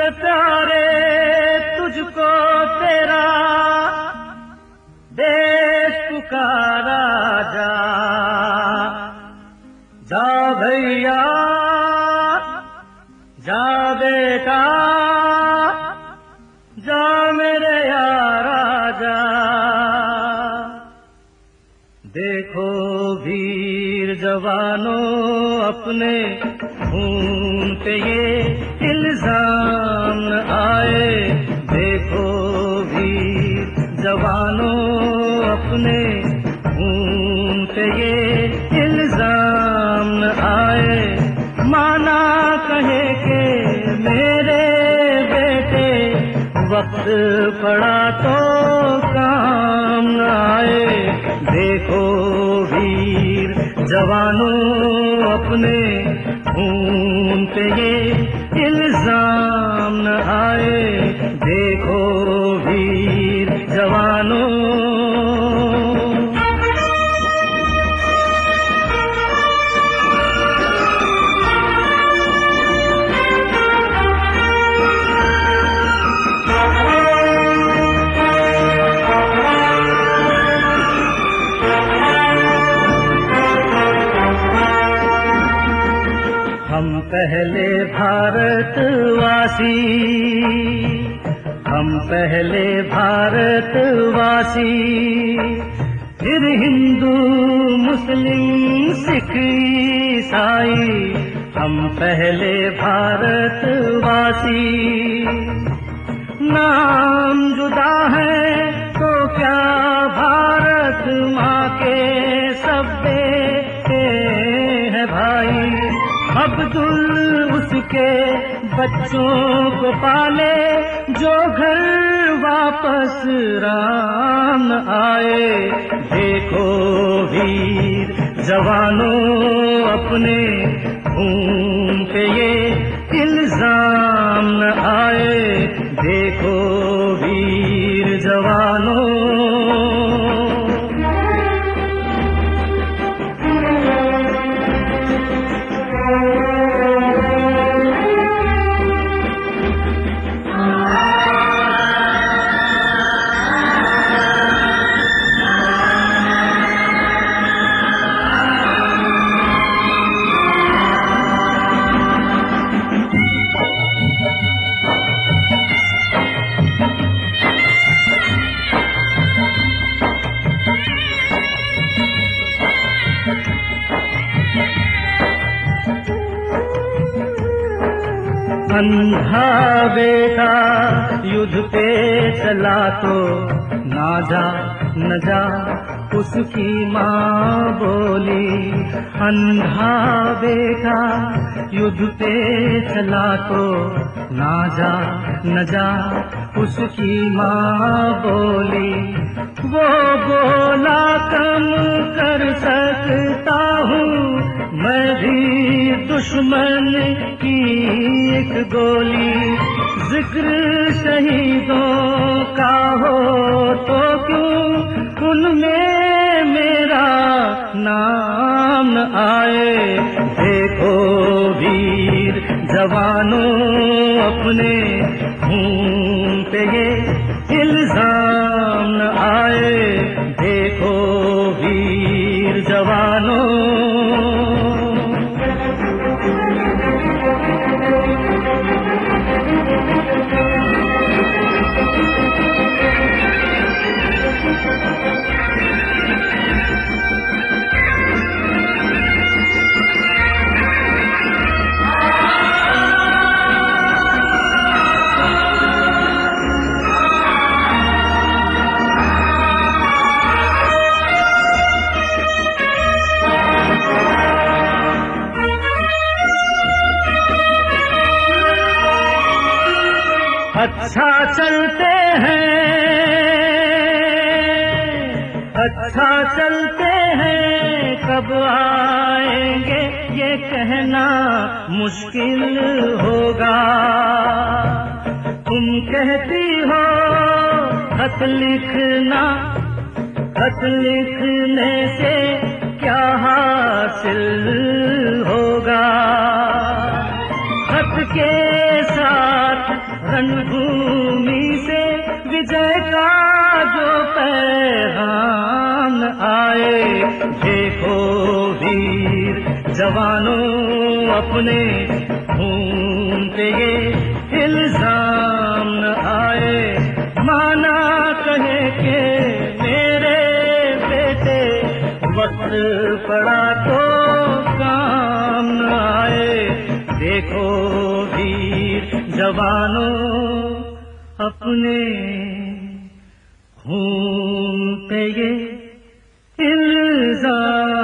प्यारे तुझको तेरा देश पुकारा जा, जा भैया जा बेटा जा मेरे यारा जा। देखो वीर जवानों अपने खून पे ये इल्जाम न आए। देखो वीर जवानों अपने खून पे ये इल्जाम न आए। माना कहे के मेरे बेटे वक्त पड़ा तो काम न आए। देखो वीर जवानों अपने खून पे ये इल्जाम न आए। देखो वीर जवानों। हम पहले भारतवासी, हम पहले भारतवासी, फिर हिंदू मुस्लिम सिख ईसाई। हम पहले भारतवासी। नाम जुदा है तो क्या भारत माँ के सब बेटे हैं भाई। अब्दुल उसके बच्चों को पाले जो घर वापस राम आए। देखो वीर जवानों अपने खून पे ये इल्जाम न आए। देखो वीर जवानों। अंधा बेटा युद्ध पे चला तो ना जा न जा उसकी माँ बोली। अंधा बेटा युद्ध पे चला तो ना जा न जा उसकी माँ बोली। वो बोला कम कर सकता हूँ मैं भी दुश्मन की एक गोली। जिक्र शहीदों का हो तो क्यों उनमें मेरा नाम न आए। देखो वीर जवानों अपने खून पे ये इल्जाम न आए। देखो वीर जवानों। अच्छा चलते हैं, अच्छा चलते हैं, कब आएंगे ये कहना मुश्किल होगा। तुम कहती हो खत लिखना, खत लिखने से क्या हासिल होगा। खत के साथ रणभूमि से विजय का जो पैगाम आए। देखो वीर जवानों अपने खून पे ये इल्जाम न आए। माना कहे के मेरे बेटे वक्त पड़ा तो काम न आए। देखो वीर जवानों अपने खून पे ये इल्जाम